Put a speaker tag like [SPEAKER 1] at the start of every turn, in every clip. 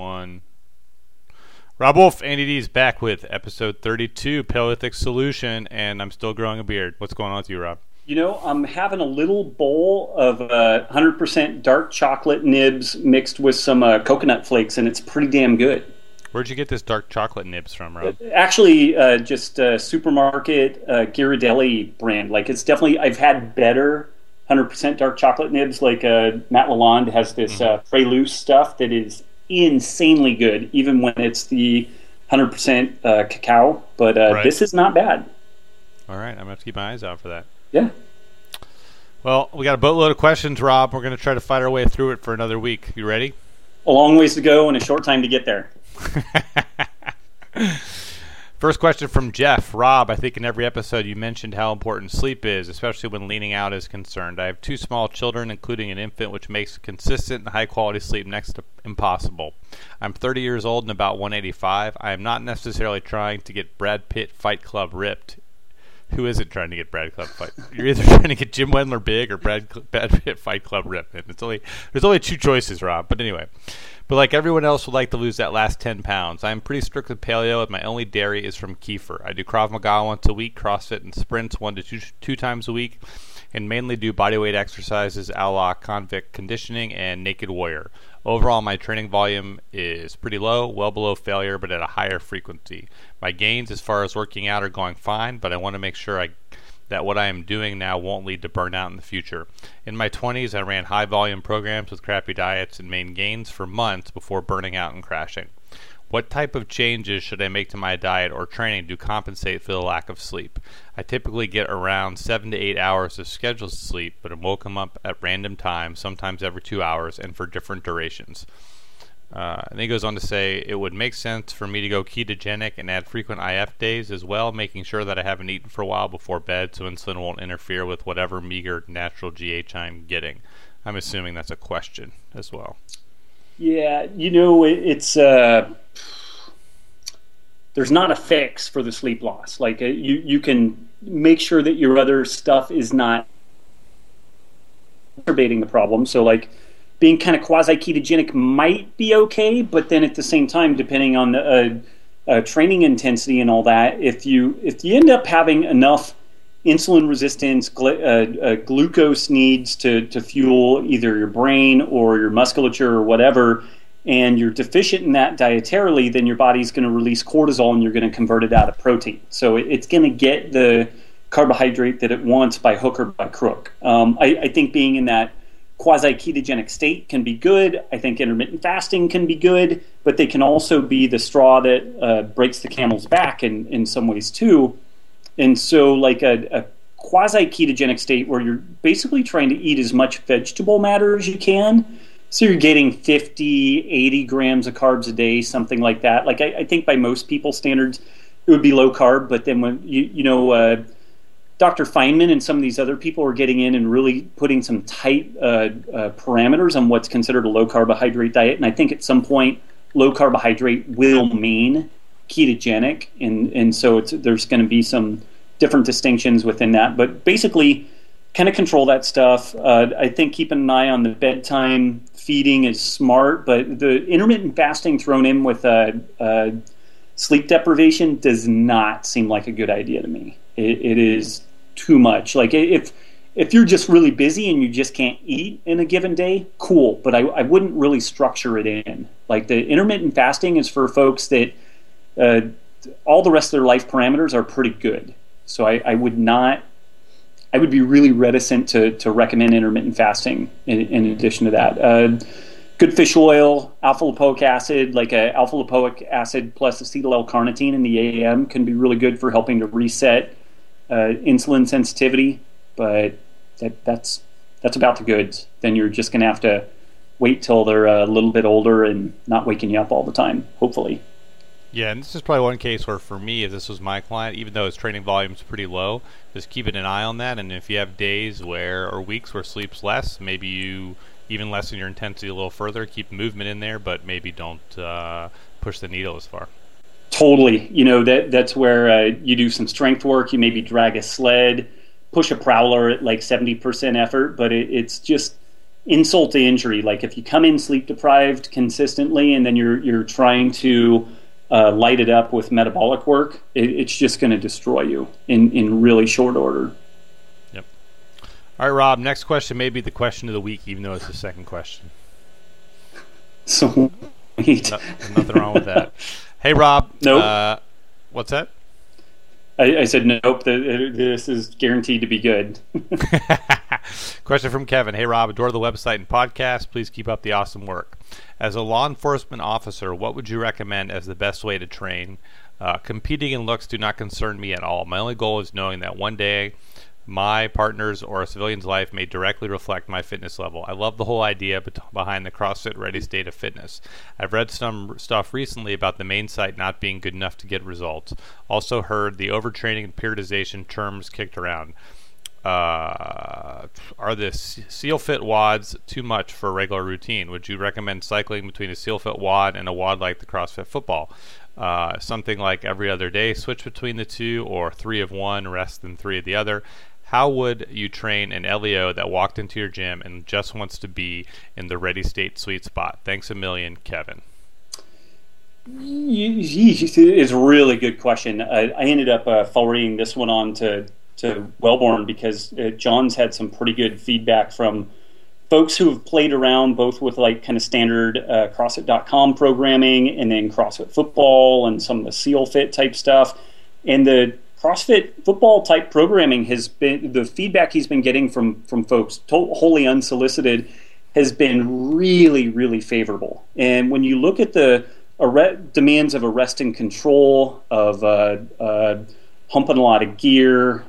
[SPEAKER 1] One. Rob Wolf, Andy D's back with episode 32, Paleolithic Solution, and I'm still growing a beard. What's going on with you, Rob?
[SPEAKER 2] You know, I'm having a little bowl of 100% dark chocolate nibs mixed with some coconut flakes, and it's pretty damn good.
[SPEAKER 1] Where'd you get this dark chocolate nibs from, Rob?
[SPEAKER 2] Actually, just supermarket Ghirardelli brand. Like, it's definitely, I've had better 100% dark chocolate nibs. Like Matt Lalonde has this Preluce stuff that is insanely good, even when it's the 100% cacao. But This is not bad.
[SPEAKER 1] All right, I'm going to have to keep my eyes out for that.
[SPEAKER 2] Yeah.
[SPEAKER 1] Well, we got a boatload of questions, Rob. We're going to try to fight our way through it for another week. You ready?
[SPEAKER 2] A long ways to go and a short time to get there.
[SPEAKER 1] First question from Jeff. Rob, I think in every episode you mentioned how important sleep is, especially when leaning out is concerned. I have 2 small children, including an infant, which makes consistent and high-quality sleep next to impossible. I'm 30 years old and about 185. I am not necessarily trying to get Brad Pitt Fight Club ripped. Who isn't trying to get Brad Club Fight? You're either trying to get Jim Wendler big or Brad Pitt Fight Club ripped. And there's only 2 choices, Rob. But anyway. But like everyone else would like to lose that last 10 pounds. I'm pretty strict with paleo, and my only dairy is from kefir. I do Krav Maga once a week, CrossFit and sprints 1 to 2 times a week, and mainly do bodyweight exercises a la convict conditioning and naked warrior. Overall, my training volume is pretty low, well below failure, but at a higher frequency. My gains as far as working out are going fine, but I want to make sure that what I am doing now won't lead to burnout in the future. In my 20s, I ran high-volume programs with crappy diets and made gains for months before burning out and crashing. What type of changes should I make to my diet or training to compensate for the lack of sleep? I typically get around 7 to 8 hours of scheduled sleep, but I'm woken up at random times, sometimes every 2 hours, and for different durations. And he goes on to say, it would make sense for me to go ketogenic and add frequent IF days as well, making sure that I haven't eaten for a while before bed so insulin won't interfere with whatever meager natural GH I'm getting. I'm assuming that's a question as well.
[SPEAKER 2] Yeah, you know, it's there's not a fix for the sleep loss. Like you can make sure that your other stuff is not exacerbating the problem. So like being kind of quasi-ketogenic might be okay, but then at the same time, depending on the training intensity and all that, if you end up having enough insulin resistance, glucose needs to fuel either your brain or your musculature or whatever, and you're deficient in that dietarily, then your body's going to release cortisol and you're going to convert it out of protein. So it's going to get the carbohydrate that it wants by hook or by crook. I think being in that quasi-ketogenic state can be good. I think intermittent fasting can be good, but they can also be the straw that breaks the camel's back in some ways too. And so like a quasi-ketogenic state where you're basically trying to eat as much vegetable matter as you can, so you're getting 50, 80 grams of carbs a day, something like that. Like I think by most people's standards, it would be low carb, but then when Dr. Feynman and some of these other people are getting in and really putting some tight parameters on what's considered a low carbohydrate diet. And I think at some point, low carbohydrate will mean ketogenic. And so there's going to be some different distinctions within that. But basically, kind of control that stuff. I think keeping an eye on the bedtime feeding is smart. But the intermittent fasting thrown in with sleep deprivation does not seem like a good idea to me. It is too much. Like if you're just really busy and you just can't eat in a given day, cool. But I wouldn't really structure it in. Like the intermittent fasting is for folks that all the rest of their life parameters are pretty good. So I would be really reticent to recommend intermittent fasting in addition to that. Good fish oil, alpha lipoic acid, like a alpha lipoic acid plus acetyl L-carnitine in the AM can be really good for helping to reset insulin sensitivity, but that's about the goods. Then you're just going to have to wait till they're a little bit older and not waking you up all the time, hopefully.
[SPEAKER 1] Yeah, and this is probably one case where for me, if this was my client, even though his training volume's pretty low, just keeping an eye on that. And if you have days or weeks where sleep's less, maybe you even lessen your intensity a little further, keep movement in there, but maybe don't push the needle as far.
[SPEAKER 2] Totally. You know, that's where you do some strength work. You maybe drag a sled, push a prowler at like 70% effort, but it's just insult to injury. Like if you come in sleep deprived consistently, and then you're trying to light it up with metabolic work, it's just going to destroy you in really short order.
[SPEAKER 1] Yep. All right, Rob. Next question may be the question of the week, even though it's the second question.
[SPEAKER 2] So,
[SPEAKER 1] nothing wrong with that. Hey, Rob.
[SPEAKER 2] Nope.
[SPEAKER 1] What's that?
[SPEAKER 2] I said nope. This is guaranteed to be good.
[SPEAKER 1] Question from Kevin. Hey, Rob. Adore the website and podcast. Please keep up the awesome work. As a law enforcement officer, what would you recommend as the best way to train? Competing in looks do not concern me at all. My only goal is knowing that one day my partner's or a civilian's life may directly reflect my fitness level. I love the whole idea behind the CrossFit Ready State of Fitness. I've read some stuff recently about the main site not being good enough to get results. Also heard the overtraining and periodization terms kicked around. Are the Seal Fit WODs too much for a regular routine? Would you recommend cycling between a Seal Fit WOD and a WOD like the CrossFit Football? Something like every other day, switch between the two, or 3 of one, rest in 3 of the other. How would you train an LEO that walked into your gym and just wants to be in the ready state sweet spot? Thanks a million, Kevin.
[SPEAKER 2] It's a really good question. I ended up forwarding this one on to Wellborn because John's had some pretty good feedback from folks who have played around both with like kind of standard CrossFit.com programming and then CrossFit Football and some of the Seal Fit type stuff. And the CrossFit Football type programming has been, the feedback he's been getting from folks wholly unsolicited has been really, really favorable. And when you look at the demands of arrest and control, of humping a lot of gear,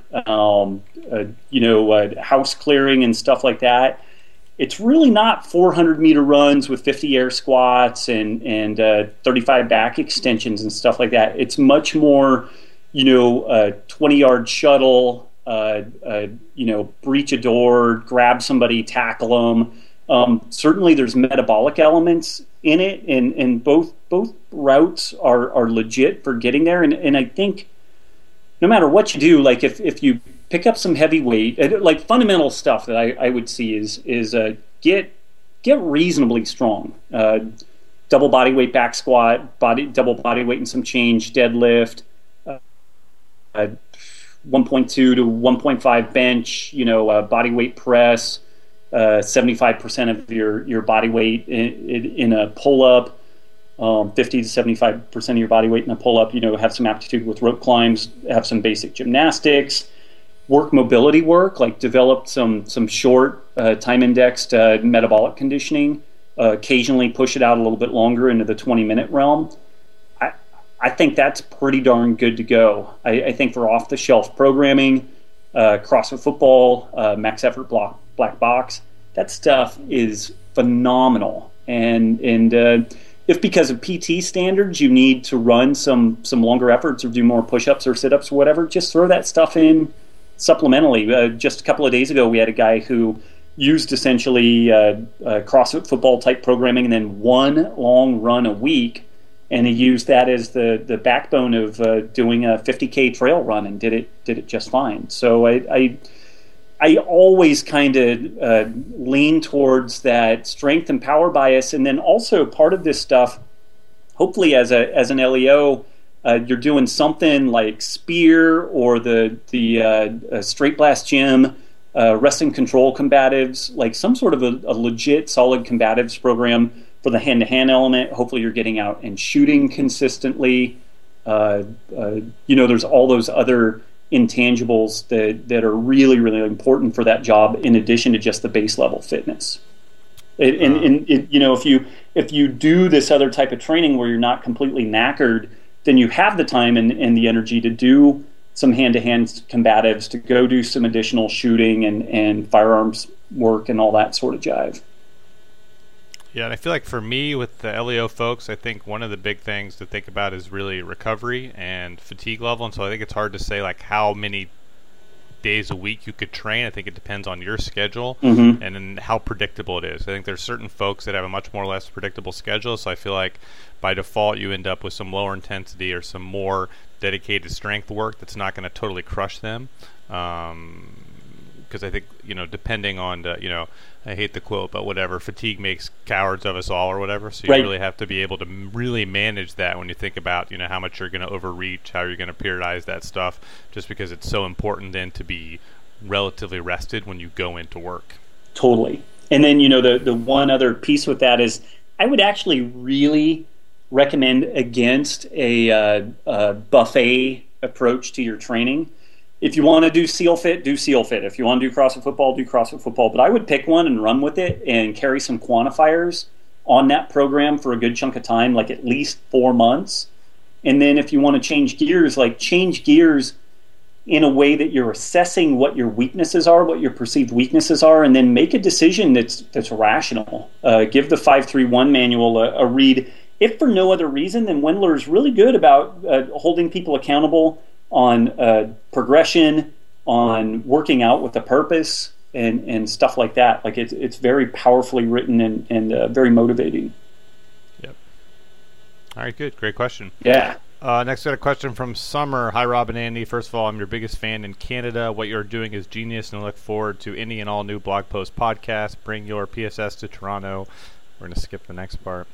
[SPEAKER 2] house clearing and stuff like that, it's really not 400-meter runs with 50 air squats and 35 back extensions and stuff like that. It's much more, 20-yard shuttle, breach a door, grab somebody, tackle them. Certainly there's metabolic elements in it, and both routes are legit for getting there. And I think no matter what you do, like if you pick up some heavy weight, like fundamental stuff that I would see is get reasonably strong. Double body weight back squat, double body weight and some change, deadlift, 1.2 to 1.5 bench, body weight press, 75% of your body weight in a pull-up, 50 to 75% of your body weight in a pull-up, have some aptitude with rope climbs, have some basic gymnastics, work mobility work, like develop some short time-indexed metabolic conditioning, occasionally push it out a little bit longer into the 20-minute realm. I think that's pretty darn good to go. I think for off-the-shelf programming, CrossFit Football, Max Effort Black Box, that stuff is phenomenal. And if because of PT standards you need to run some longer efforts or do more push-ups or sit-ups or whatever, just throw that stuff in supplementally. Just a couple of days ago, we had a guy who used essentially CrossFit Football type programming and then one long run a week, and he used that as the backbone of doing a 50K trail run and did it just fine. So I always kind of lean towards that strength and power bias, and then also part of this stuff, hopefully as an LEO, you're doing something like Spear or the Straight Blast Gym, rest and control combatives, like some sort of a legit solid combatives program for the hand-to-hand element. Hopefully you're getting out and shooting consistently. There's all those other intangibles that are really, really important for that job in addition to just the base level fitness. If you do this other type of training where you're not completely knackered, then you have the time and the energy to do some hand-to-hand combatives, to go do some additional shooting and firearms work and all that sort of jive.
[SPEAKER 1] Yeah, and I feel like for me with the LEO folks, I think one of the big things to think about is really recovery and fatigue level. And so I think it's hard to say like how many days a week you could train. I think it depends on your schedule and then how predictable it is. I think there's certain folks that have a much more or less predictable schedule. So I feel like by default you end up with some lower intensity or some more dedicated strength work that's not going to totally crush them. because I think, depending on the, I hate the quote, but whatever, fatigue makes cowards of us all or whatever. So you really have to be able to really manage that when you think about, how much you're going to overreach, how you're going to periodize that stuff, just because it's so important then to be relatively rested when you go into work.
[SPEAKER 2] Totally. And then, the one other piece with that is I would actually really recommend against a buffet approach to your training. If you want to do SEAL Fit, do SEAL Fit. If you want to do CrossFit Football, do CrossFit Football. But I would pick one and run with it and carry some quantifiers on that program for a good chunk of time, like at least 4 months. And then if you want to change gears in a way that you're assessing what your weaknesses are, what your perceived weaknesses are, and then make a decision that's rational. Give the 531 manual a read. If for no other reason, then Wendler is really good about holding people accountable on progression, on working out with a purpose, and stuff like that. Like it's very powerfully written and very motivating.
[SPEAKER 1] Yep. All right, good. Great question.
[SPEAKER 2] Yeah.
[SPEAKER 1] Next, got a question from Summer. Hi, Rob and Andy. First of all, I'm your biggest fan in Canada. What you're doing is genius, and I look forward to any and all new blog post podcasts. Bring your PSS to Toronto. We're going to skip the next part.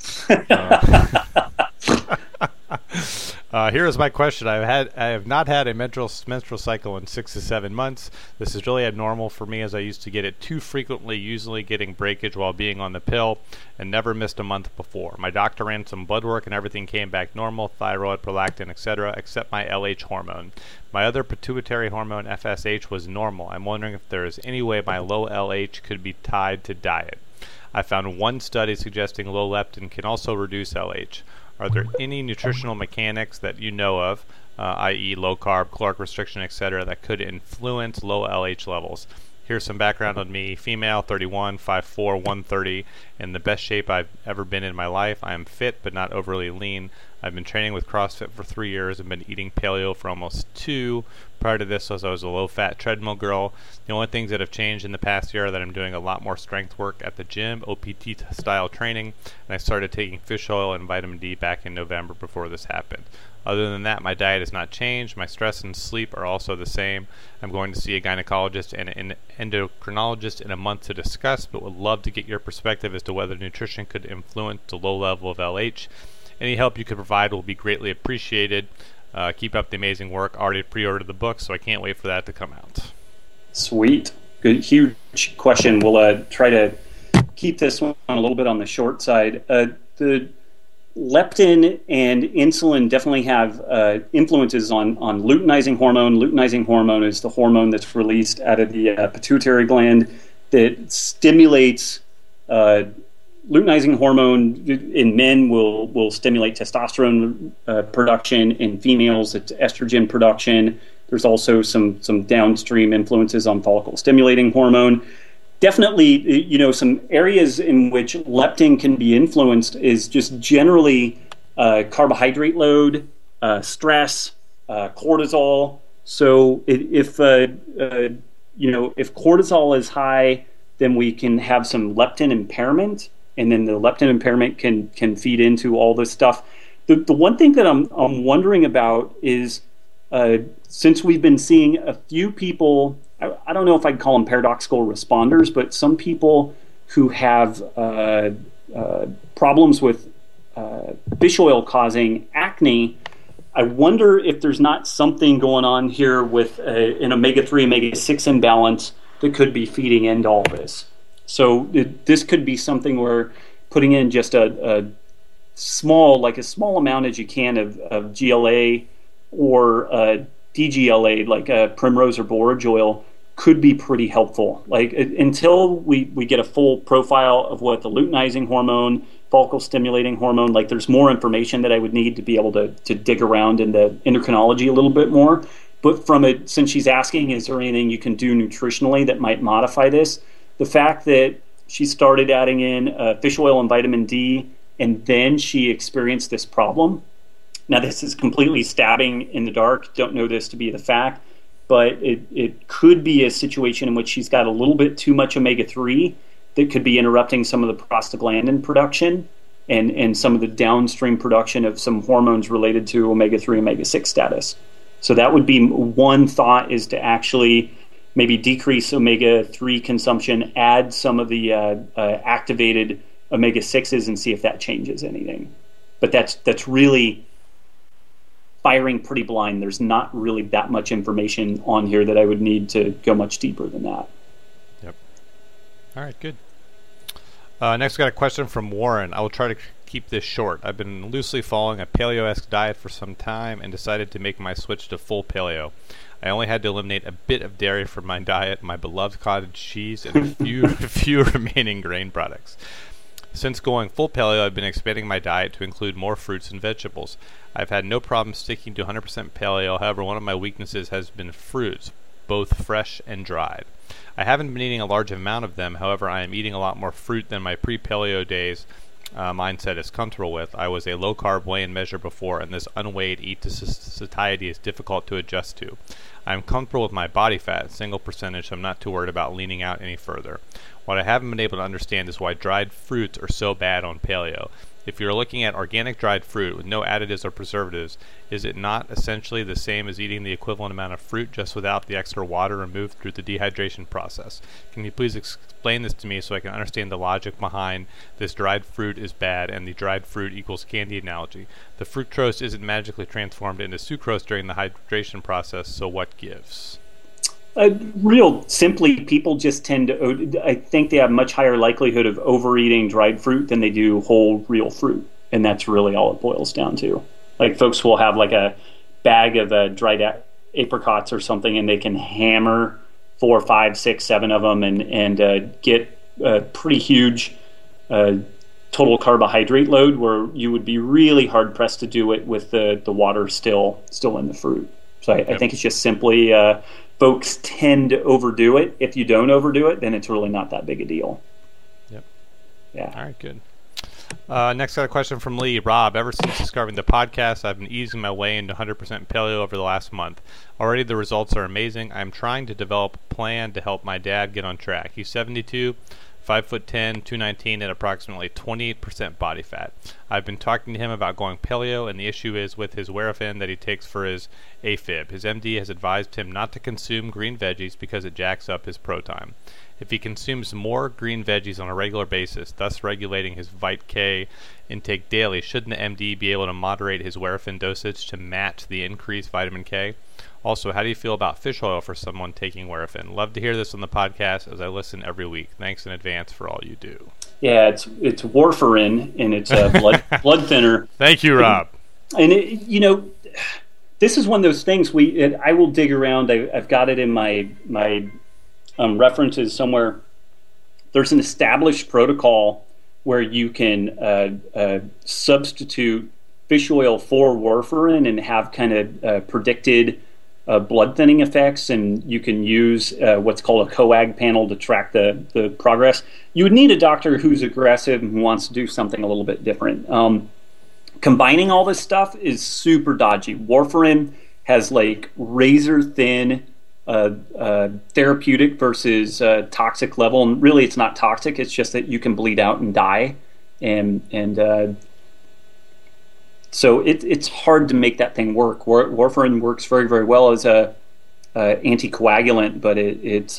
[SPEAKER 1] Here is my question. I have not had a menstrual cycle in 6 to 7 months. This is really abnormal for me, as I used to get it too frequently, usually getting breakage while being on the pill, and never missed a month before. My doctor ran some blood work and everything came back normal, thyroid, prolactin, etc., except my LH hormone. My other pituitary hormone, FSH, was normal. I'm wondering if there is any way my low LH could be tied to diet. I found one study suggesting low leptin can also reduce LH. Are there any nutritional mechanics that you know of, i.e. low carb, caloric restriction, etc., that could influence low LH levels? Here's some background on me. Female, 31, 5'4", 130, in the best shape I've ever been in my life. I am fit but not overly lean. I've been training with CrossFit for 3 years and been eating paleo for almost 2. Prior to this, I was a low-fat treadmill girl. The only things that have changed in the past year are that I'm doing a lot more strength work at the gym, OPT-style training, and I started taking fish oil and vitamin D back in November before this happened. Other than that, my diet has not changed. My stress and sleep are also the same. I'm going to see a gynecologist and an endocrinologist in a month to discuss, but would love to get your perspective as to whether nutrition could influence the low level of LH. Any help you could provide will be greatly appreciated. Keep up the amazing work. Already pre-ordered the book, so I can't wait for that to come out.
[SPEAKER 2] Sweet. Good, huge question. We'll try to keep this one a little bit on the short side. The leptin and insulin definitely have influences on luteinizing hormone. Luteinizing hormone is the hormone that's released out of the pituitary gland that stimulates luteinizing hormone in men will stimulate testosterone production. In females, it's estrogen production. There's also some downstream influences on follicle stimulating hormone. Definitely, some areas in which leptin can be influenced is just generally carbohydrate load, stress, cortisol. So if cortisol is high, then we can have some leptin impairment. And then the leptin impairment can feed into all this stuff. The one thing that I'm wondering about is since we've been seeing a few people, I don't know if I'd call them paradoxical responders, but some people who have problems with fish oil causing acne, I wonder if there's not something going on here with an omega-3, omega-6 imbalance that could be feeding into all this. So this could be something where putting in just a small amount as you can of GLA or DGLA, like a primrose or borage oil, could be pretty helpful. Like until we get a full profile of what the luteinizing hormone, follicle stimulating hormone, like there's more information that I would need to be able to dig around in the endocrinology a little bit more. But since she's asking, is there anything you can do nutritionally that might modify this? The fact that she started adding in fish oil and vitamin D, and then she experienced this problem. Now, this is completely stabbing in the dark. Don't know this to be the fact, but it could be a situation in which she's got a little bit too much omega-3 that could be interrupting some of the prostaglandin production and some of the downstream production of some hormones related to omega-3, omega-6 status. So that would be one thought, is to actually maybe decrease omega-3 consumption, add some of the activated omega-6s and see if that changes anything. But that's really firing pretty blind. There's not really that much information on here that I would need to go much deeper than that.
[SPEAKER 1] Yep. All right, good. Next, we got a question from Warren. I will try to keep this short. I've been loosely following a paleo-esque diet for some time and decided to make my switch to full paleo. I only had to eliminate a bit of dairy from my diet, my beloved cottage cheese, and a few remaining grain products. Since going full paleo, I've been expanding my diet to include more fruits and vegetables. I've had no problem sticking to 100% paleo. However, one of my weaknesses has been fruits, both fresh and dried. I haven't been eating a large amount of them. However, I am eating a lot more fruit than my pre-paleo days mindset is comfortable with. I was a low-carb weigh-in measure before, and this unweighed eat to satiety is difficult to adjust to. I'm comfortable with my body fat, single percentage, so I'm not too worried about leaning out any further. What I haven't been able to understand is why dried fruits are so bad on paleo. If you're looking at organic dried fruit with no additives or preservatives, is it not essentially the same as eating the equivalent amount of fruit just without the extra water removed through the dehydration process? Can you please explain this to me so I can understand the logic behind this dried fruit is bad and the dried fruit equals candy analogy? The fructose isn't magically transformed into sucrose during the hydration process, so what gives?
[SPEAKER 2] Real simply, people just tend to, I think they have much higher likelihood of overeating dried fruit than they do whole real fruit. And that's really all it boils down to. Like folks will have like a bag of dried apricots or something, and they can hammer 4, 5, 6, 7 of them and get a pretty huge total carbohydrate load, where you would be really hard pressed to do it with the water still in the fruit. So I think it's just simply folks tend to overdo it. If you don't overdo it, then it's really not that big a deal.
[SPEAKER 1] Yep.
[SPEAKER 2] Yeah.
[SPEAKER 1] All right, good. Next, got a question from Lee. Rob, ever since discovering the podcast, I've been easing my way into 100% paleo over the last month. Already the results are amazing. I'm trying to develop a plan to help my dad get on track. He's 72, 5'10", 219, at approximately 28% body fat. I've been talking to him about going paleo, and the issue is with his Werafen that he takes for his AFib. His MD has advised him not to consume green veggies because it jacks up his ProTime. If he consumes more green veggies on a regular basis, thus regulating his Vit K intake daily, shouldn't the MD be able to moderate his Werafen dosage to match the increased vitamin K? Also, how do you feel about fish oil for someone taking Werafen? Love to hear this on the podcast as I listen every week. Thanks in advance for all you do.
[SPEAKER 2] Yeah, it's warfarin, and it's a blood thinner.
[SPEAKER 1] Thank you, Rob.
[SPEAKER 2] And this is one of those things I will dig around. I've got it in my references somewhere. There's an established protocol where you can substitute fish oil for warfarin and have kind of predicted blood thinning effects, and you can use what's called a coag panel to track the progress. You would need a doctor who's aggressive and who wants to do something a little bit different. Combining all this stuff is super dodgy. Warfarin has like razor thin therapeutic versus toxic level, and really it's not toxic. It's just that you can bleed out and die, and so it's hard to make that thing work. Warfarin works very, very well as a anticoagulant, but it's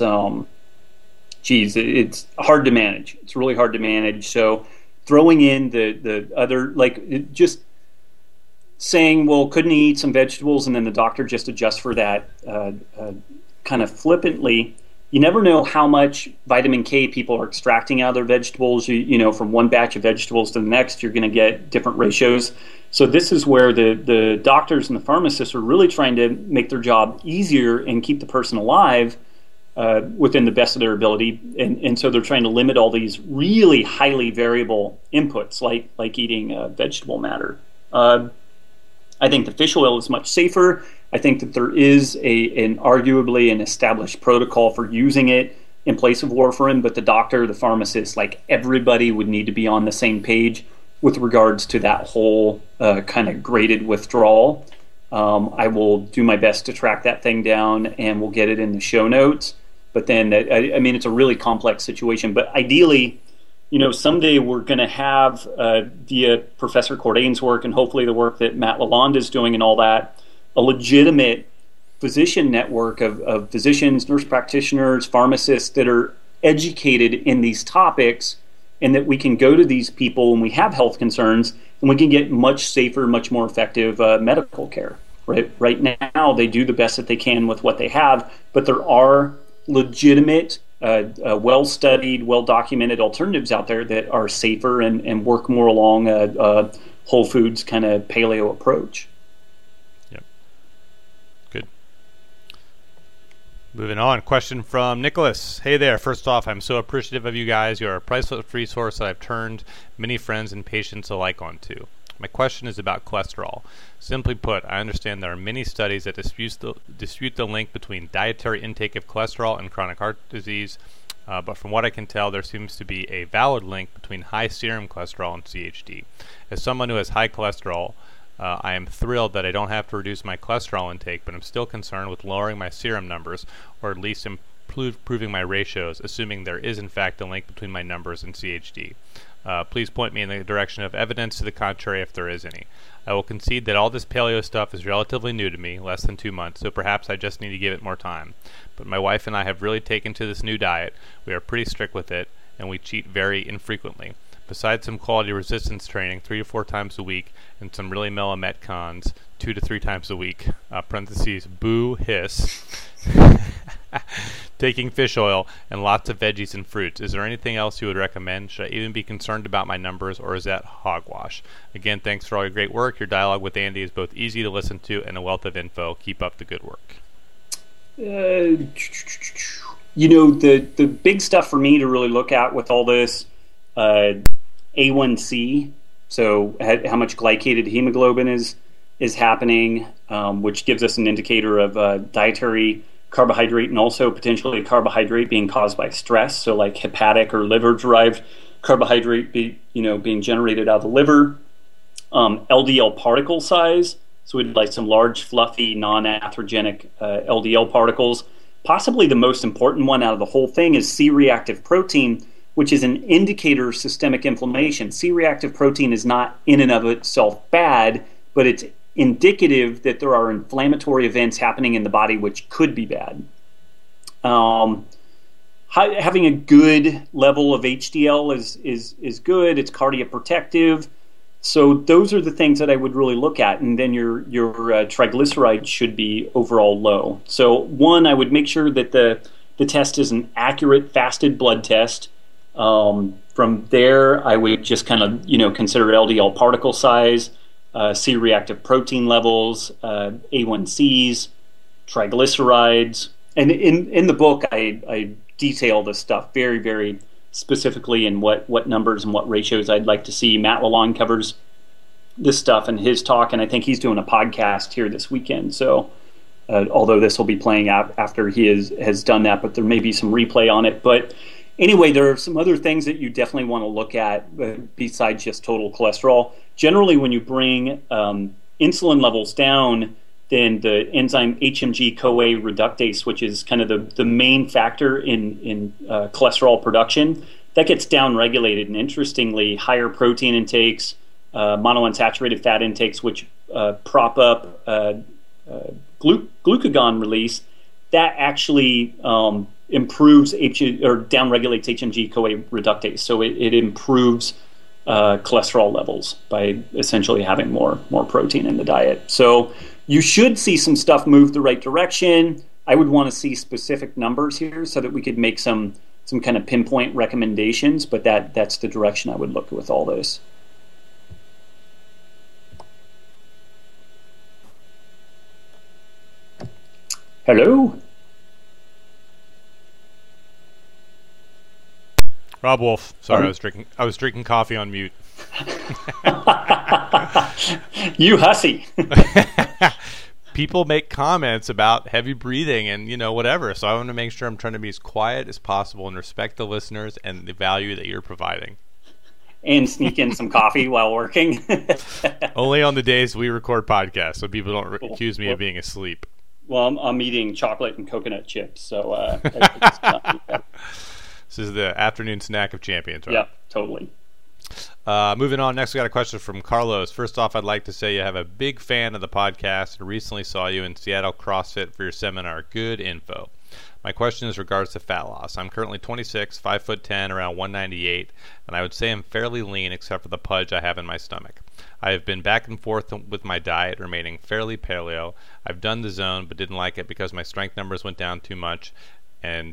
[SPEAKER 2] hard to manage. It's really hard to manage. So throwing in the other, just saying, well, couldn't he eat some vegetables, and then the doctor just adjusts for that kind of flippantly. You never know how much vitamin K people are extracting out of their vegetables. From one batch of vegetables to the next, you're going to get different ratios. So this is where the doctors and the pharmacists are really trying to make their job easier and keep the person alive within the best of their ability. And so they're trying to limit all these really highly variable inputs, like eating vegetable matter. I think the fish oil is much safer. I think that there is arguably an established protocol for using it in place of warfarin, but the doctor, the pharmacist, everybody would need to be on the same page with regards to that whole kind of graded withdrawal. I will do my best to track that thing down, and we'll get it in the show notes. But then, it's a really complex situation. But ideally, someday we're going to have, via Professor Cordain's work and hopefully the work that Matt Lalonde is doing and all that, a legitimate physician network of physicians, nurse practitioners, pharmacists that are educated in these topics, and that we can go to these people when we have health concerns, and we can get much safer, much more effective medical care. Right now, they do the best that they can with what they have, but there are legitimate, well-studied, well-documented alternatives out there that are safer and work more along a whole foods kind of paleo approach.
[SPEAKER 1] Yep. Good. Moving on, question from Nicholas. Hey there. First off, I'm so appreciative of you guys. You're a priceless resource that I've turned many friends and patients alike onto. My question is about cholesterol. Simply put, I understand there are many studies that dispute the link between dietary intake of cholesterol and chronic heart disease, but from what I can tell, there seems to be a valid link between high serum cholesterol and CHD. As someone who has high cholesterol, I am thrilled that I don't have to reduce my cholesterol intake, but I'm still concerned with lowering my serum numbers, or at least improving my ratios, assuming there is in fact a link between my numbers and CHD. Please point me in the direction of evidence to the contrary if there is any. I will concede that all this paleo stuff is relatively new to me, less than 2 months, so perhaps I just need to give it more time. But my wife and I have really taken to this new diet. We are pretty strict with it, and we cheat very infrequently. Besides some quality resistance training 3 to 4 times a week and some really mellow metcons 2 to 3 times a week, parentheses, boo, hiss, taking fish oil, and lots of veggies and fruits. Is there anything else you would recommend? Should I even be concerned about my numbers, or is that hogwash? Again, thanks for all your great work. Your dialogue with Andy is both easy to listen to and a wealth of info. Keep up the good work.
[SPEAKER 2] The big stuff for me to really look at with all this, A1C, so how much glycated hemoglobin is happening, which gives us an indicator of dietary carbohydrate, and also potentially carbohydrate being caused by stress, so like hepatic or liver-derived carbohydrate being generated out of the liver. LDL particle size, so we'd like some large, fluffy, non-atherogenic LDL particles. Possibly the most important one out of the whole thing is C-reactive protein, which is an indicator of systemic inflammation. C-reactive protein is not in and of itself bad, but it's indicative that there are inflammatory events happening in the body which could be bad. Having a good level of HDL is good. It's cardioprotective. So those are the things that I would really look at, and then your triglycerides should be overall low. So one, I would make sure that the test is an accurate fasted blood test. From there, I would just kind of consider LDL particle size, C-reactive protein levels, A1Cs, triglycerides, and in the book I detail this stuff very, very specifically in what numbers and what ratios I'd like to see. Matt Lalonde covers this stuff in his talk, and I think he's doing a podcast here this weekend. So, although this will be playing out after he has done that, but there may be some replay on it. But anyway, there are some other things that you definitely want to look at besides just total cholesterol. Generally, when you bring insulin levels down, then the enzyme HMG-CoA reductase, which is kind of the main factor in cholesterol production, that gets downregulated. And interestingly, higher protein intakes, monounsaturated fat intakes, which prop up glucagon release, that actually improves or downregulates HMG-CoA reductase. So it improves cholesterol levels by essentially having more protein in the diet. So you should see some stuff move the right direction. I would want to see specific numbers here so that we could make some kind of pinpoint recommendations, but that's the direction I would look with all this. Hello?
[SPEAKER 1] Rob Wolf. Sorry, I was drinking coffee on mute.
[SPEAKER 2] You hussy.
[SPEAKER 1] People make comments about heavy breathing and whatever, so I want to make sure I'm trying to be as quiet as possible and respect the listeners and the value that you're providing.
[SPEAKER 2] And sneak in some coffee while working.
[SPEAKER 1] Only on the days we record podcasts, so people don't accuse me of being asleep.
[SPEAKER 2] Well, I'm eating chocolate and coconut chips, so
[SPEAKER 1] this is the afternoon snack of champions, right?
[SPEAKER 2] Yeah, totally.
[SPEAKER 1] Moving on, next we got a question from Carlos. First off, I'd like to say you have a big fan of the podcast and recently saw you in Seattle CrossFit for your seminar. Good info. My question is regards to fat loss. I'm currently 26, 5'10", around 198, and I would say I'm fairly lean except for the pudge I have in my stomach. I have been back and forth with my diet, remaining fairly paleo. I've done the zone, but didn't like it because my strength numbers went down too much, and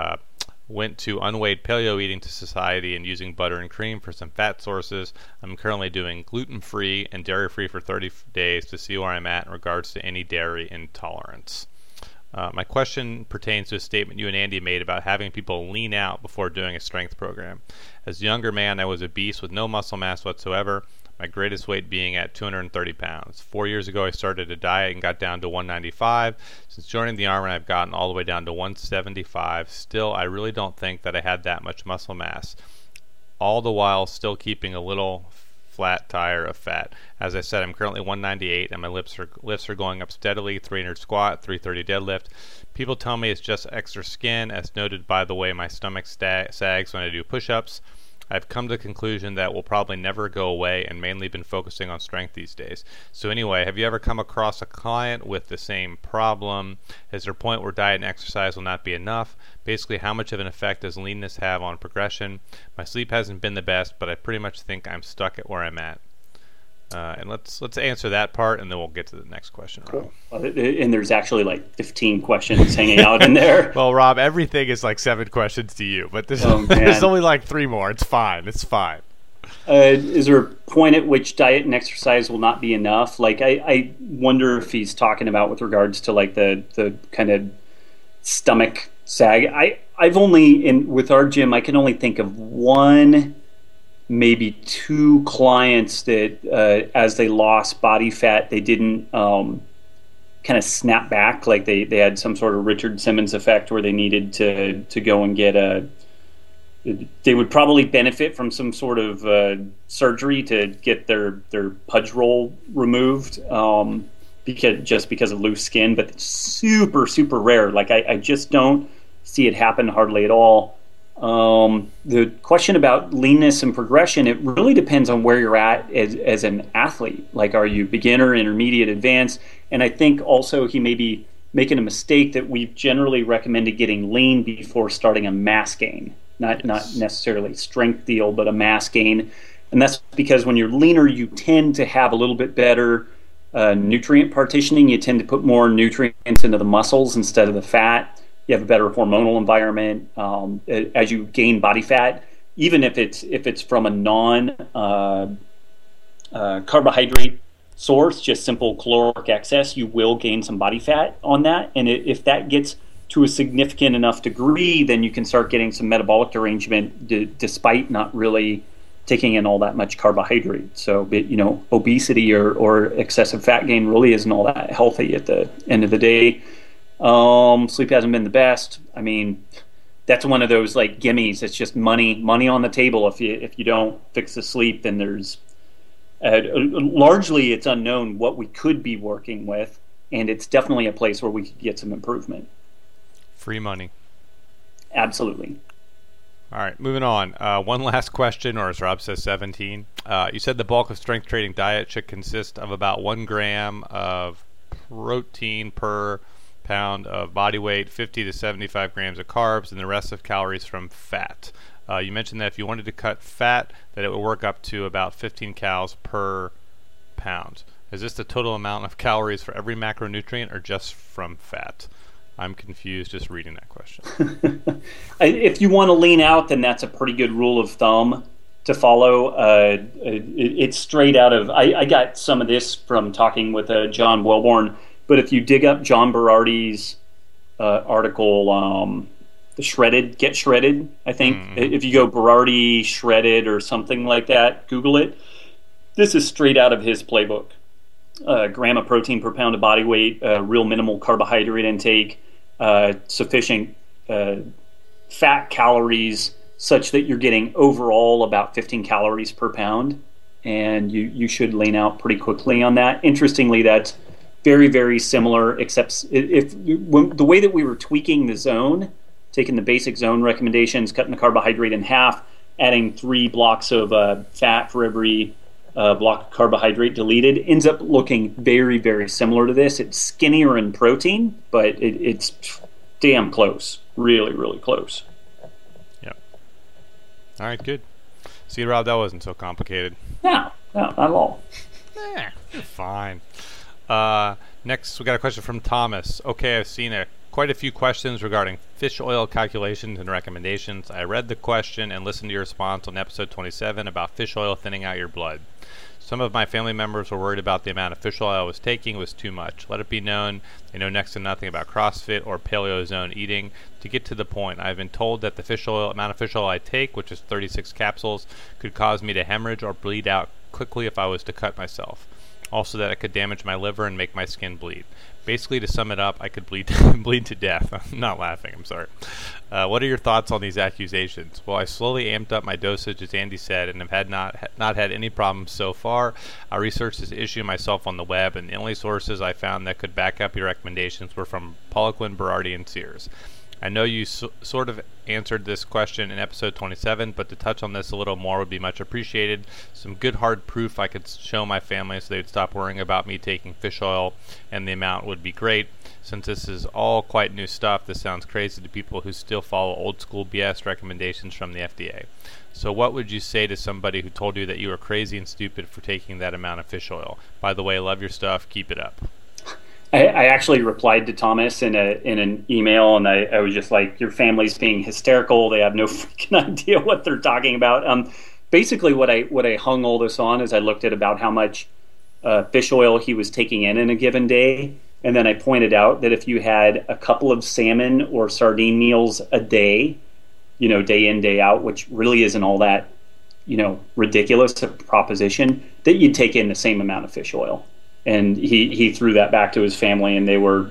[SPEAKER 1] went to unweighed paleo eating to society and using butter and cream for some fat sources. I'm currently doing gluten-free and dairy-free for 30 days to see where I'm at in regards to any dairy intolerance. My question pertains to a statement you and Andy made about having people lean out before doing a strength program. As a younger man, I was obese with no muscle mass whatsoever, my greatest weight being at 230 pounds. 4 years ago, I started a diet and got down to 195. Since joining the Army, I've gotten all the way down to 175. Still, I really don't think that I had that much muscle mass, all the while still keeping a little flat tire of fat. As I said, I'm currently 198 and my lifts are going up steadily, 300 squat, 330 deadlift. People tell me it's just extra skin, as noted by the way my stomach sags when I do push-ups. I've come to the conclusion that will probably never go away and mainly been focusing on strength these days. So anyway, have you ever come across a client with the same problem? Is there a point where diet and exercise will not be enough? Basically, how much of an effect does leanness have on progression? My sleep hasn't been the best, but I pretty much think I'm stuck at where I'm at. And let's answer that part, and then we'll get to the next question, Rob.
[SPEAKER 2] Cool. And there's actually like 15 questions hanging out in there.
[SPEAKER 1] Well, Rob, everything is like 7 questions to you, but there's only like 3 more. It's fine. It's fine.
[SPEAKER 2] Is there a point at which diet and exercise will not be enough? Like, I wonder if he's talking about with regards to like the kind of stomach sag. I've only, with our gym, I can only think of one, maybe 2 clients that as they lost body fat, they didn't kind of snap back, like they had some sort of Richard Simmons effect where they needed to go and get they would probably benefit from some sort of surgery to get their pudge roll removed, because of loose skin, but it's super, super rare. Like I just don't see it happen hardly at all. The question about leanness and progression, it really depends on where you're at as an athlete. Like, are you beginner, intermediate, advanced? And I think also he may be making a mistake that we've generally recommended getting lean before starting a mass gain, not necessarily strength deal, but a mass gain. And that's because when you're leaner, you tend to have a little bit better nutrient partitioning. You tend to put more nutrients into the muscles instead of the fat. You have a better hormonal environment as you gain body fat, even if it's from a non carbohydrate source, just simple caloric excess. You will gain some body fat on that, and if that gets to a significant enough degree, then you can start getting some metabolic derangement despite not really taking in all that much carbohydrate. So, obesity or excessive fat gain really isn't all that healthy at the end of the day. Sleep hasn't been the best. I mean, that's one of those like gimmies. It's just money on the table. If you don't fix the sleep, then there's largely it's unknown what we could be working with, and it's definitely a place where we could get some improvement.
[SPEAKER 1] Free money.
[SPEAKER 2] Absolutely.
[SPEAKER 1] All right, moving on. One last question, or as Rob says, 17. You said the bulk of strength training diet should consist of about 1 gram of protein per pound of body weight, 50 to 75 grams of carbs, and the rest of calories from fat. You mentioned that if you wanted to cut fat, that it would work up to about 15 calories per pound. Is this the total amount of calories for every macronutrient or just from fat? I'm confused just reading that question.
[SPEAKER 2] If you want to lean out, then that's a pretty good rule of thumb to follow. It's straight out of, I got some of this from talking with John Welborn. But if you dig up John Berardi's article, the Get Shredded, I think, if you go Berardi Shredded or something like that, Google it. This is straight out of his playbook. Gram of protein per pound of body weight, real minimal carbohydrate intake, sufficient fat calories such that you're getting overall about 15 calories per pound, and you should lean out pretty quickly on that. Interestingly, that's very, very similar, except the way that we were tweaking the zone, taking the basic zone recommendations, cutting the carbohydrate in half, adding 3 blocks of fat for every block of carbohydrate deleted ends up looking very, very similar to this. It's skinnier in protein, but it's damn close. Really, really close.
[SPEAKER 1] Yep. All right, good. See, Rob, that wasn't so complicated.
[SPEAKER 2] No, not at all.
[SPEAKER 1] You're fine. Next, we got a question from Thomas. Okay, I've seen quite a few questions regarding fish oil calculations and recommendations. I read the question and listened to your response on episode 27 about fish oil thinning out your blood. Some of my family members were worried about the amount of fish oil I was taking was too much. Let it be known, they know next to nothing about CrossFit or Paleo Zone eating. To get to the point, I've been told that the amount of fish oil I take, which is 36 capsules, could cause me to hemorrhage or bleed out quickly if I was to cut myself. Also that it could damage my liver and make my skin bleed. Basically, to sum it up, I could bleed to death. I'm not laughing, I'm sorry. What are your thoughts on these accusations? Well, I slowly amped up my dosage, as Andy said, and have not had any problems so far. I researched this issue myself on the web, and the only sources I found that could back up your recommendations were from Poliquin, Berardi, and Sears. I know you sort of answered this question in episode 27, but to touch on this a little more would be much appreciated. Some good hard proof I could show my family so they would stop worrying about me taking fish oil, and the amount would be great. Since this is all quite new stuff, this sounds crazy to people who still follow old school BS recommendations from the FDA. So what would you say to somebody who told you that you were crazy and stupid for taking that amount of fish oil? By the way, love your stuff. Keep it up.
[SPEAKER 2] I actually replied to Thomas in an email, and I was just like, your family's being hysterical. They have no freaking idea what they're talking about. Basically, what I hung all this on is I looked at about how much fish oil he was taking in a given day, and then I pointed out that if you had a couple of salmon or sardine meals a day, day in, day out, which really isn't all that, ridiculous a proposition, that you'd take in the same amount of fish oil. And he threw that back to his family, and they were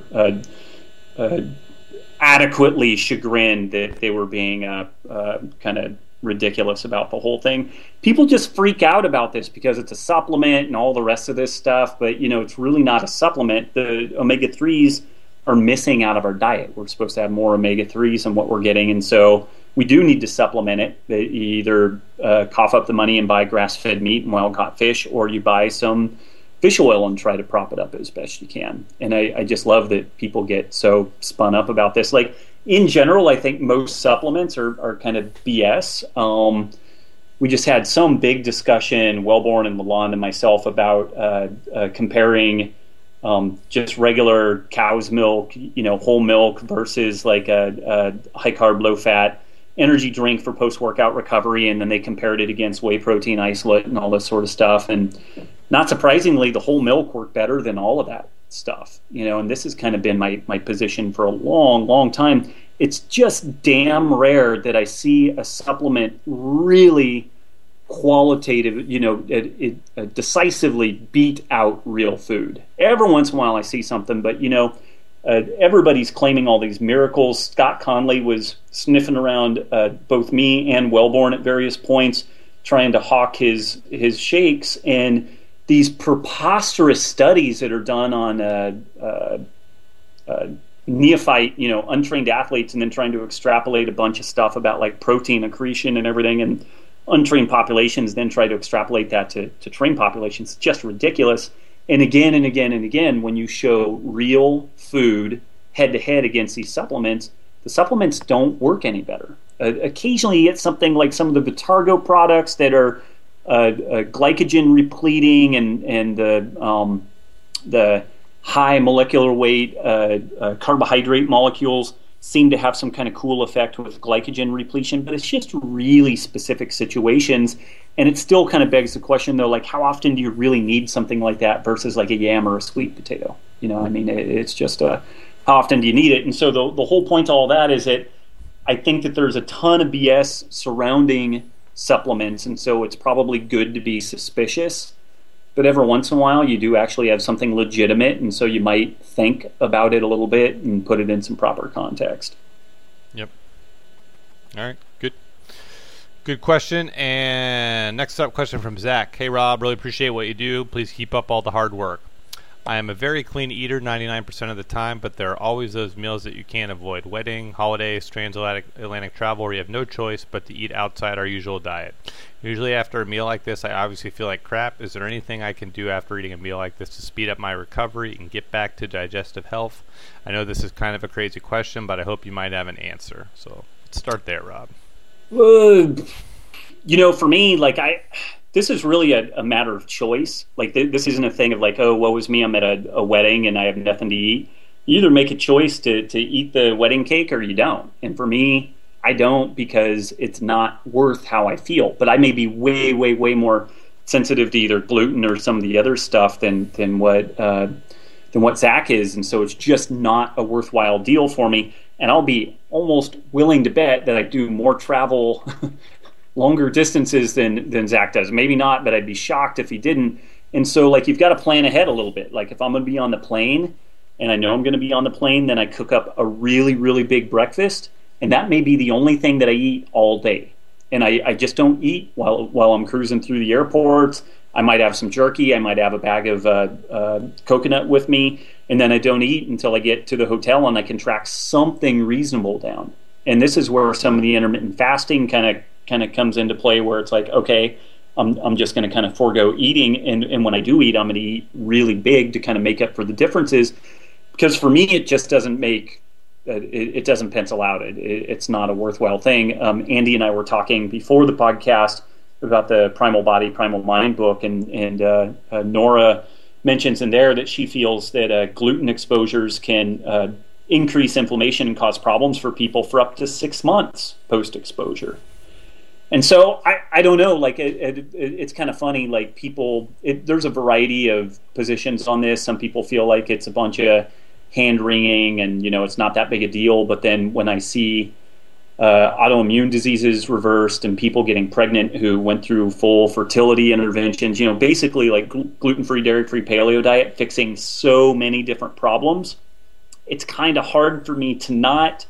[SPEAKER 2] adequately chagrined that they were being kind of ridiculous about the whole thing. People just freak out about this because it's a supplement and all the rest of this stuff, but it's really not a supplement. The omega-3s are missing out of our diet. We're supposed to have more omega-3s than what we're getting, and so we do need to supplement it. You either cough up the money and buy grass-fed meat and wild-caught fish, or you buy some fish oil and try to prop it up as best you can. And I just love that people get so spun up about this. Like, in general, I think most supplements are kind of BS. We just had some big discussion, Wellborn and Lalonde and myself, about comparing just regular cow's milk, whole milk versus like a high carb, low fat energy drink for post-workout recovery, and then they compared it against whey protein isolate and all this sort of stuff. And not surprisingly, the whole milk worked better than all of that stuff. And this has kind of been my position for a long, long time. It's just damn rare that I see a supplement really qualitative, it decisively beat out real food. Every once in a while I see something, but everybody's claiming all these miracles. Scott Conley was sniffing around both me and Wellborn at various points, trying to hawk his shakes, and these preposterous studies that are done on neophyte, untrained athletes, and then trying to extrapolate a bunch of stuff about like protein accretion and everything, and untrained populations then try to extrapolate that to trained populations. It's just ridiculous. And again and again and again, when you show real food head-to-head against these supplements, the supplements don't work any better. Occasionally you get something like some of the Vitargo products that are glycogen repleting, and the high molecular weight carbohydrate molecules seem to have some kind of cool effect with glycogen repletion, but it's just really specific situations. And it still kind of begs the question, though, like, how often do you really need something like that versus like a yam or a sweet potato? It's just how often do you need it? And so the whole point to all that is that I think that there's a ton of BS surrounding supplements, and so it's probably good to be suspicious. But every once in a while, you do actually have something legitimate, and so you might think about it a little bit and put it in some proper context.
[SPEAKER 1] Yep. All right, good. Good question. And next up, question from Zach. Hey, Rob, really appreciate what you do. Please keep up all the hard work. I am a very clean eater 99% of the time, but there are always those meals that you can't avoid. Wedding, holidays, transatlantic travel where you have no choice but to eat outside our usual diet. Usually after a meal like this, I obviously feel like crap. Is there anything I can do after eating a meal like this to speed up my recovery and get back to digestive health? I know this is kind of a crazy question, but I hope you might have an answer. So let's start there, Rob.
[SPEAKER 2] For me, this is really a matter of choice. Like, this isn't a thing of like, oh, woe is me, I'm at a wedding and I have nothing to eat. You either make a choice to eat the wedding cake or you don't. And for me, I don't, because it's not worth how I feel. But I may be way, way, way more sensitive to either gluten or some of the other stuff than what Zach is. And so it's just not a worthwhile deal for me. And I'll be almost willing to bet that I do more travel longer distances than Zach does. Maybe not, but I'd be shocked if he didn't. And so, you've got to plan ahead a little bit. Like, if I'm going to be on the plane, and I know I'm going to be on the plane, then I cook up a really, really big breakfast, and that may be the only thing that I eat all day. And I just don't eat while I'm cruising through the airports. I might have some jerky. I might have a bag of coconut with me, and then I don't eat until I get to the hotel and I can track something reasonable down. And this is where some of the intermittent fasting kind of comes into play, where it's like, okay, I'm just going to kind of forego eating, and when I do eat, I'm going to eat really big to kind of make up for the differences. Because for me, it just doesn't it doesn't pencil out. It's not a worthwhile thing. Andy and I were talking before the podcast about the Primal Body, Primal Mind book, and Nora mentions in there that she feels that gluten exposures can increase inflammation and cause problems for people for up to 6 months post-exposure. And so I don't know, it's kind of funny, there's a variety of positions on this. Some people feel like it's a bunch of hand-wringing and, it's not that big a deal. But then when I see autoimmune diseases reversed and people getting pregnant who went through full fertility interventions, basically gluten-free, dairy-free paleo diet fixing so many different problems, it's kind of hard for me to not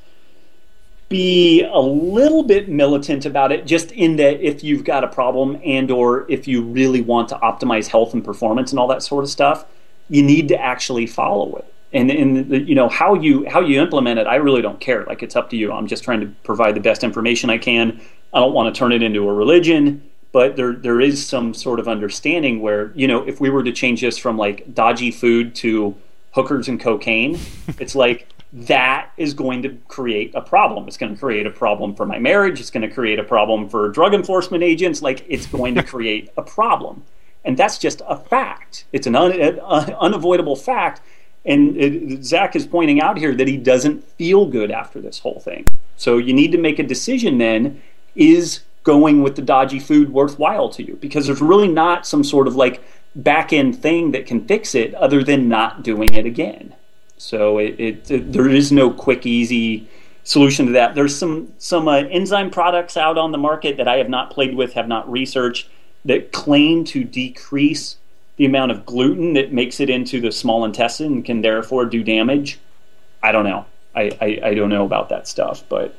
[SPEAKER 2] be a little bit militant about it, just in that if you've got a problem and or if you really want to optimize health and performance and all that sort of stuff, you need to actually follow it. And how you implement it, I really don't care. It's up to you. I'm just trying to provide the best information I can. I don't want to turn it into a religion, but there is some sort of understanding where, if we were to change this from dodgy food to hookers and cocaine, it's that is going to create a problem. It's going to create a problem for my marriage. It's going to create a problem for drug enforcement agents. It's going to create a problem. And that's just a fact. It's an unavoidable fact. And Zach is pointing out here that he doesn't feel good after this whole thing. So you need to make a decision then, is going with the dodgy food worthwhile to you? Because there's really not some sort of back-end thing that can fix it other than not doing it again. So there is no quick, easy solution to that. There's some enzyme products out on the market that I have not played with, have not researched, that claim to decrease the amount of gluten that makes it into the small intestine and can therefore do damage. I don't know. I don't know about that stuff, but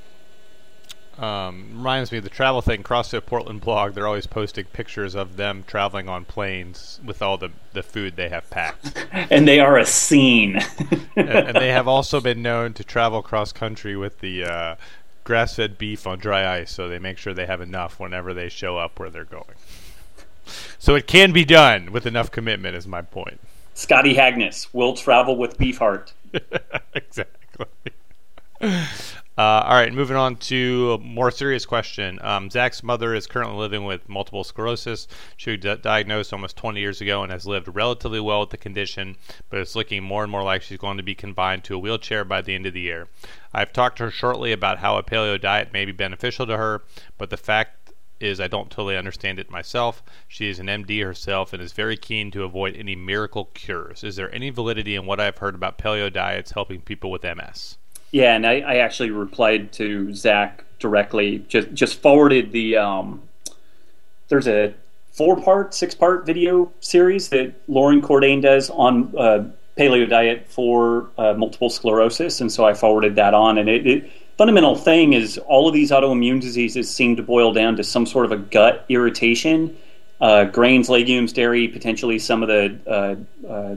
[SPEAKER 1] reminds me of the travel thing. CrossFit Portland blog, they're always posting pictures of them traveling on planes with all the food they have packed.
[SPEAKER 2] And they are a scene.
[SPEAKER 1] and they have also been known to travel cross country with the grass-fed beef on dry ice, so they make sure they have enough whenever they show up where they're going. So it can be done with enough commitment, is my point.
[SPEAKER 2] Scotty Hagnes will travel with beef heart.
[SPEAKER 1] Exactly. All right, moving on to a more serious question. Zach's mother is currently living with multiple sclerosis. She was diagnosed almost 20 years ago and has lived relatively well with the condition, but it's looking more and more like she's going to be confined to a wheelchair by the end of the year. I've talked to her shortly about how a paleo diet may be beneficial to her, but the fact is I don't totally understand it myself. She is an MD herself and is very keen to avoid any miracle cures. Is there any validity in what I've heard about paleo diets helping people with MS?
[SPEAKER 2] Yeah, and I actually replied to Zach directly, just forwarded the, there's a 6-part video series that Lauren Cordain does on paleo diet for multiple sclerosis, and so I forwarded that on, and it fundamental thing is all of these autoimmune diseases seem to boil down to some sort of a gut irritation. Grains, legumes, dairy, potentially some of the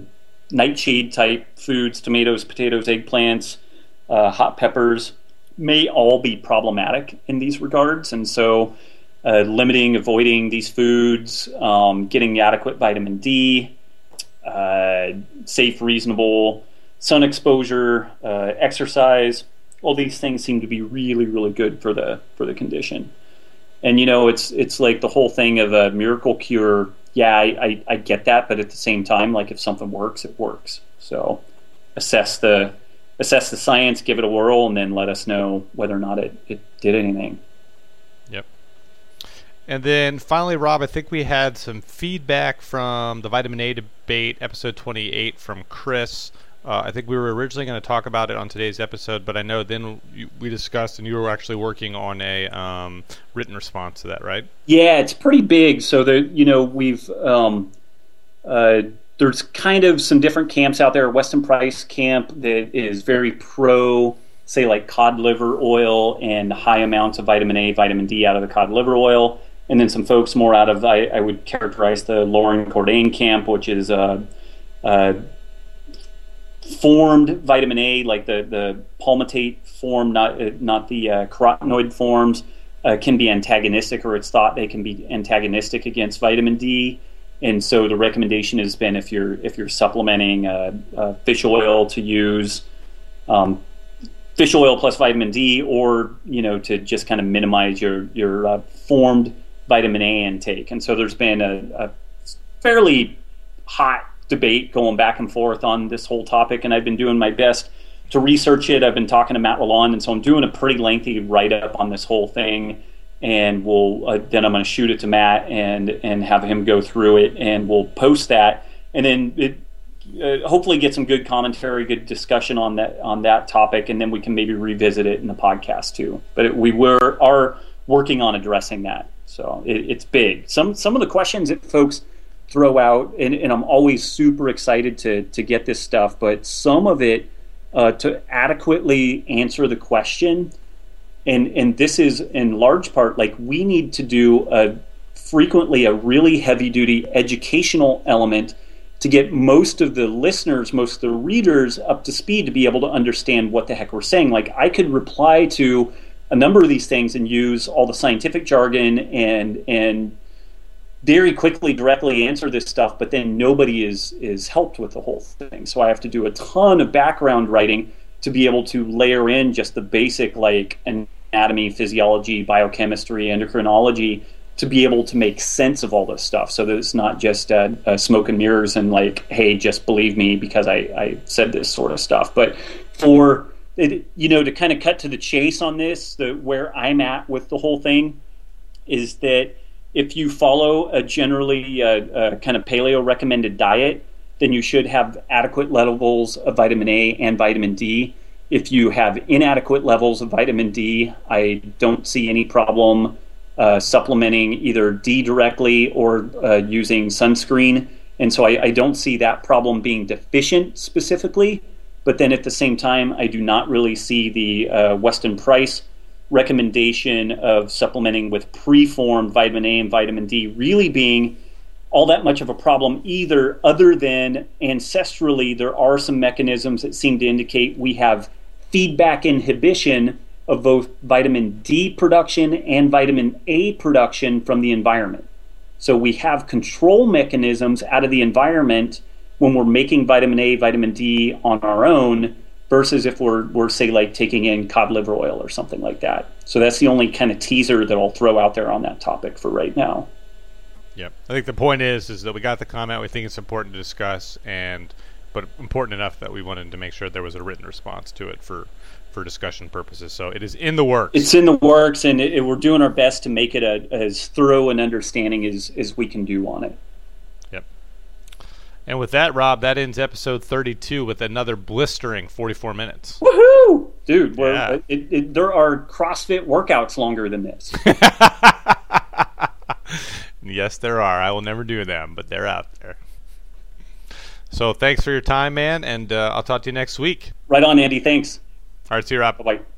[SPEAKER 2] nightshade type foods, tomatoes, potatoes, eggplants, hot peppers, may all be problematic in these regards. And so limiting, avoiding these foods, getting adequate vitamin D, safe, reasonable sun exposure, exercise, all these things seem to be really, really good for the condition. And, it's like the whole thing of a miracle cure. Yeah, I get that, but at the same time, like if something works, it works. So assess the science, give it a whirl, and then let us know whether or not it did anything.
[SPEAKER 1] Yep. And then finally, Rob, I think we had some feedback from the vitamin A debate, episode 28, from Chris. I think we were originally going to talk about it on today's episode, but I know then we discussed, and you were actually working on a written response to that, right?
[SPEAKER 2] Yeah, it's pretty big. So we've there's kind of some different camps out there. Weston Price camp that is very pro, say, like cod liver oil and high amounts of vitamin A, vitamin D out of the cod liver oil, and then some folks more out of I would characterize the Lauren Cordain camp, which is formed vitamin A, like the palmitate form, not the carotenoid forms, can be antagonistic, or it's thought they can be antagonistic against vitamin D. And so the recommendation has been if you're supplementing fish oil, to use fish oil plus vitamin D, or to just kind of minimize your formed vitamin A intake. And so there's been a fairly hot debate going back and forth on this whole topic, and I've been doing my best to research it. I've been talking to Matt Lalonde, and so I'm doing a pretty lengthy write-up on this whole thing, and then I'm going to shoot it to Matt and have him go through it, and we'll post that, and then it hopefully get some good commentary, good discussion on that topic, and then we can maybe revisit it in the podcast too. But we are working on addressing that, so it's big. Some of the questions that folks throw out, and I'm always super excited to get this stuff, but some of it to adequately answer the question, and this is in large part, like, we need to do frequently a really heavy duty educational element to get most of the listeners, most of the readers up to speed to be able to understand what the heck we're saying. Like, I could reply to a number of these things and use all the scientific jargon and very quickly directly answer this stuff, but then nobody is helped with the whole thing. So I have to do a ton of background writing to be able to layer in just the basic, like, anatomy, physiology, biochemistry, endocrinology, to be able to make sense of all this stuff, so that it's not just smoke and mirrors and like, hey, just believe me because I said this sort of stuff. But for to kind of cut to the chase on this, where I'm at with the whole thing is that if you follow a generally kind of paleo recommended diet, then you should have adequate levels of vitamin A and vitamin D. If you have inadequate levels of vitamin D, I don't see any problem supplementing either D directly or using sunscreen. And so I don't see that problem being deficient specifically. But then at the same time, I do not really see the Weston Price recommendation of supplementing with preformed vitamin A and vitamin D really being all that much of a problem either, other than ancestrally there are some mechanisms that seem to indicate we have feedback inhibition of both vitamin D production and vitamin A production from the environment. So we have control mechanisms out of the environment when we're making vitamin A, vitamin D on our own, versus if we're say like taking in cod liver oil or something like that. So that's the only kind of teaser that I'll throw out there on that topic for right now.
[SPEAKER 1] Yep. I think the point is that we got the comment. We think it's important to discuss, but important enough that we wanted to make sure there was a written response to it for discussion purposes. So it is in the works.
[SPEAKER 2] It's in the works, and we're doing our best to make it as thorough an understanding as we can do on it.
[SPEAKER 1] Yep. And with that, Rob, that ends episode 32 with another blistering 44 minutes.
[SPEAKER 2] Woohoo! Dude, there are CrossFit workouts longer than this.
[SPEAKER 1] Yes, there are. I will never do them, but they're out there. So thanks for your time, man, and I'll talk to you next week.
[SPEAKER 2] Right on, Andy. Thanks.
[SPEAKER 1] All right, see you, Rob.
[SPEAKER 2] Bye-bye.